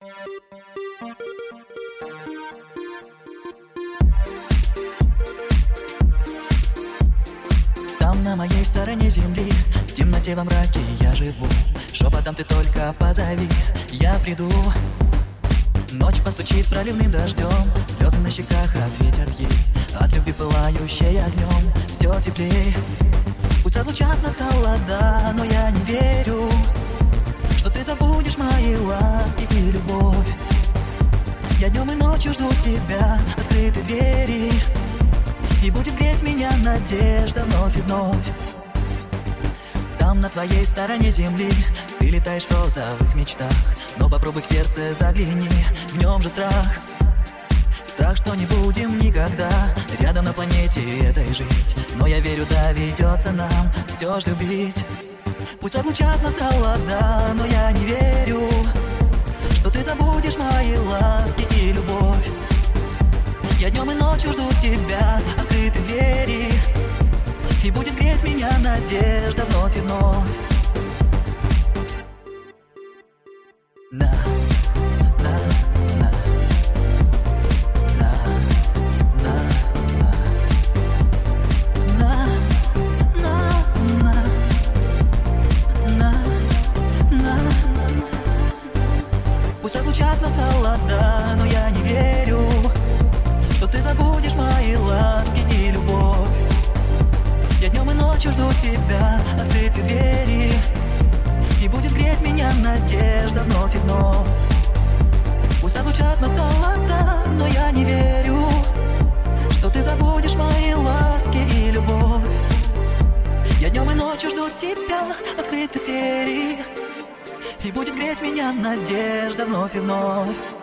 Там на моей стороне земли, в темноте во мраке я живу. Шепотом ты только позови, я приду. Ночь постучит проливным дождем, слезы на щеках ответят ей. От любви пылающей огнем все теплей. Пусть разлучат нас холода, но я не верю, что ты забудешь мои ласки и любовь. Я днем и ночью жду тебя, открыты двери, и будет греть меня надежда вновь и вновь. Там на твоей стороне земли ты летаешь в розовых мечтах, но попробуй в сердце загляни, в нем же страх. Страх, что не будем никогда рядом на планете этой жить. Но я верю, доведется нам все ж любить. Пусть разлучат нас холода, но я не верю, что ты забудешь мои ласки и любовь. Я днем и ночью жду тебя, открыты двери, и будет греть меня надежда вновь и вновь. На, на, на, на, на, на, на, на, на. Пусть разлучат нас холода, но я не верю, что ты забудешь мои ласки и любовь. Я днем и ночью жду тебя, открыты двери, и будет греть меня надежда вновь и вновь. Пусть разлучат нас холода, но я не верю, что ты забудешь мои ласки и любовь. Я днем и ночью жду тебя, открыты двери, и будет греть меня надежда вновь и вновь.